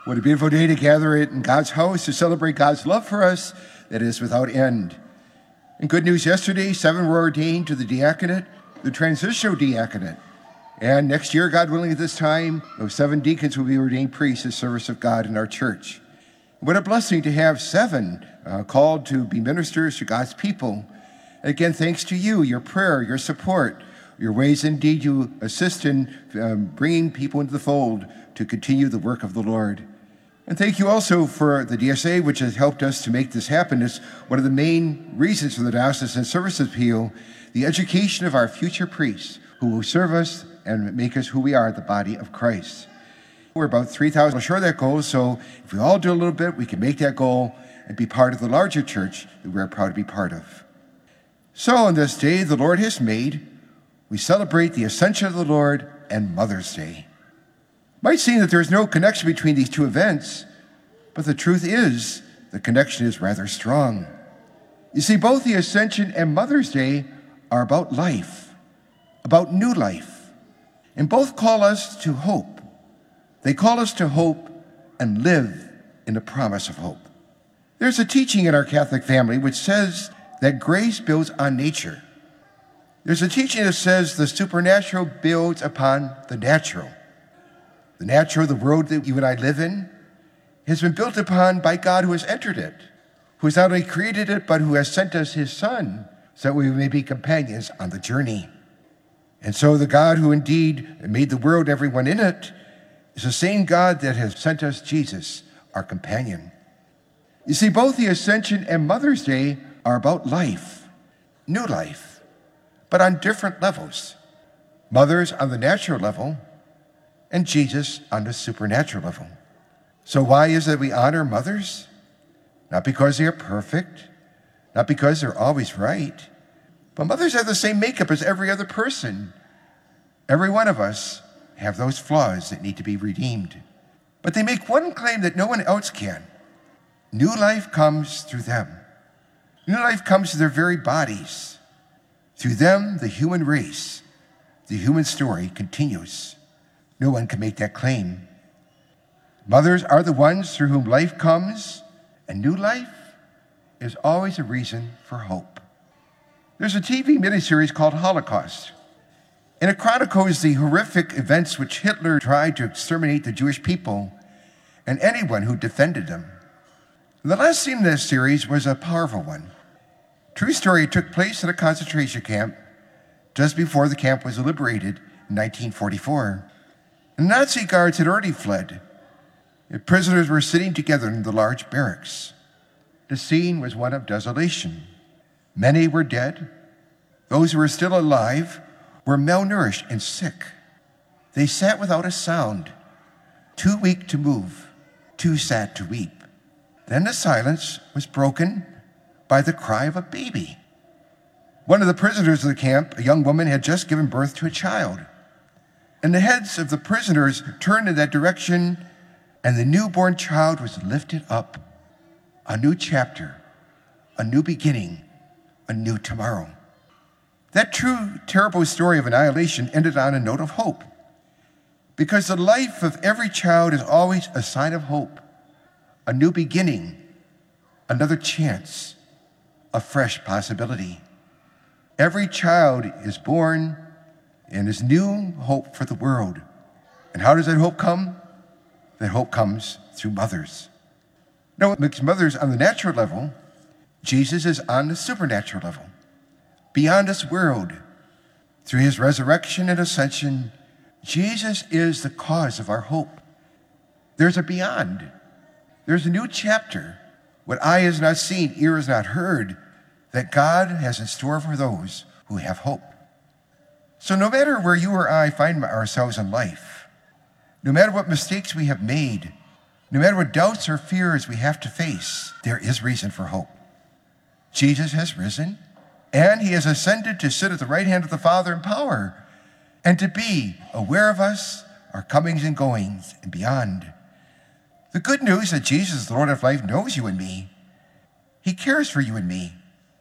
What a beautiful day to gather in God's house to celebrate God's love for us that is without end. And good news yesterday, 7 were ordained to the diaconate, the transitional diaconate. And next year, God willing, at this time, those 7 deacons will be ordained priests in service of God in our church. What a blessing to have 7 called to be ministers to God's people. And again, thanks to you, your prayer, your support, your ways indeed you assist in bringing people into the fold to continue the work of the Lord. And thank you also for the DSA, which has helped us to make this happen. It's one of the main reasons for the Diocesan Services Appeal, the education of our future priests who will serve us and make us who we are, the body of Christ. We're about 3,000 short of that goal, so if we all do a little bit, we can make that goal and be part of the larger church that we're proud to be part of. So on this day the Lord has made, we celebrate the Ascension of the Lord and Mother's Day. It might seem that there's no connection between these two events, but the truth is the connection is rather strong. You see, both the Ascension and Mother's Day are about life, about new life, and both call us to hope. They call us to hope and live in the promise of hope. There's a teaching in our Catholic family which says that grace builds on nature. There's a teaching that says the supernatural builds upon the natural. The natural, the world that you and I live in, has been built upon by God who has entered it, who has not only created it, but who has sent us his Son so that we may be companions on the journey. And so the God who indeed made the world, everyone in it, is the same God that has sent us Jesus, our companion. You see, both the Ascension and Mother's Day are about life, new life, but on different levels. Mother's on the natural level, and Jesus on the supernatural level. So why is it we honor mothers? Not because they are perfect, not because they're always right, but mothers have the same makeup as every other person. Every one of us have those flaws that need to be redeemed. But they make one claim that no one else can. New life comes through them. New life comes through their very bodies. Through them, the human race, the human story continues. No one can make that claim. Mothers are the ones through whom life comes, and new life is always a reason for hope. There's a TV miniseries called Holocaust, and it chronicles the horrific events which Hitler tried to exterminate the Jewish people and anyone who defended them. The last scene in this series was a powerful one. True story took place at a concentration camp just before the camp was liberated in 1944. The Nazi guards had already fled. The prisoners were sitting together in the large barracks. The scene was one of desolation. Many were dead. Those who were still alive were malnourished and sick. They sat without a sound, too weak to move, too sad to weep. Then the silence was broken by the cry of a baby. One of the prisoners of the camp, a young woman, had just given birth to a child. And the heads of the prisoners turned in that direction, and the newborn child was lifted up. A new chapter, a new beginning, a new tomorrow. That true, terrible story of annihilation ended on a note of hope, because the life of every child is always a sign of hope, a new beginning, another chance, a fresh possibility. Every child is born and is new hope for the world. And how does that hope come? That hope comes through mothers. Now, what makes mothers on the natural level, Jesus is on the supernatural level. Beyond this world, through his resurrection and ascension, Jesus is the cause of our hope. There's a beyond. There's a new chapter, what eye has not seen, ear has not heard, that God has in store for those who have hope. So no matter where you or I find ourselves in life, no matter what mistakes we have made, no matter what doubts or fears we have to face, there is reason for hope. Jesus has risen, and he has ascended to sit at the right hand of the Father in power, and to be aware of us, our comings and goings, and beyond. The good news that Jesus, the Lord of life, knows you and me. He cares for you and me.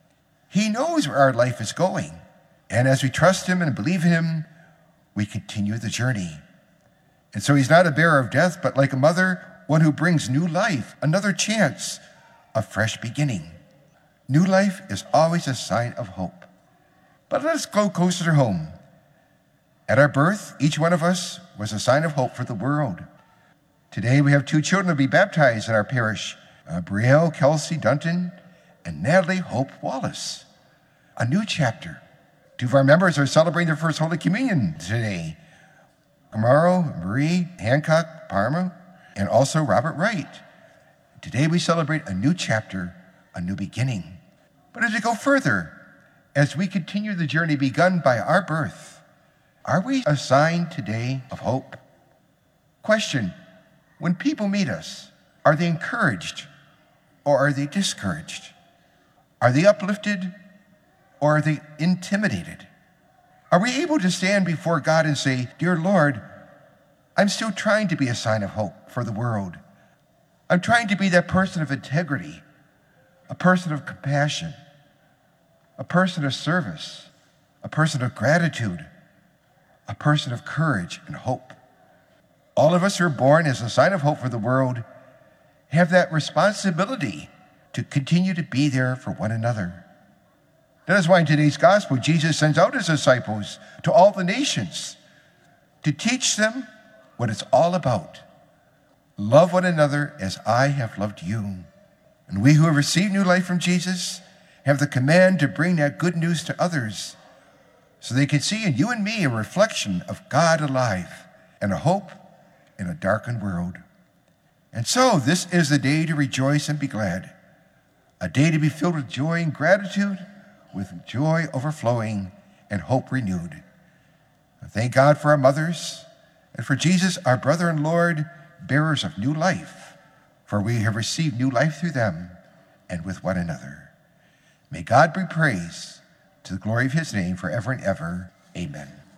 He knows where our life is going. And as we trust him and believe in him, we continue the journey. And so he's not a bearer of death, but like a mother, one who brings new life, another chance, a fresh beginning. New life is always a sign of hope. But let us go closer to home. At our birth, each one of us was a sign of hope for the world. Today we have 2 children to be baptized in our parish, Brielle Kelsey Dunton and Natalie Hope Wallace. A new chapter. 2 of our members are celebrating their first Holy Communion today. Amaro Marie Hancock Parma and also Robert Wright. Today we celebrate a new chapter, a new beginning. But as we go further, as we continue the journey begun by our birth, are we a sign today of hope? Question: when people meet us, are they encouraged or are they discouraged? Are they uplifted or are they intimidated? Are we able to stand before God and say, "Dear Lord, I'm still trying to be a sign of hope for the world. I'm trying to be that person of integrity, a person of compassion, a person of service, a person of gratitude, a person of courage and hope." All of us who are born as a sign of hope for the world have that responsibility to continue to be there for one another. That is why in today's gospel, Jesus sends out his disciples to all the nations to teach them what it's all about. Love one another as I have loved you. And we who have received new life from Jesus have the command to bring that good news to others so they can see in you and me a reflection of God alive and a hope in a darkened world. And so this is the day to rejoice and be glad, a day to be filled with joy and gratitude, with joy overflowing and hope renewed. Thank God for our mothers and for Jesus, our brother and Lord, bearers of new life, for we have received new life through them and with one another. May God be praised to the glory of his name forever and ever. Amen.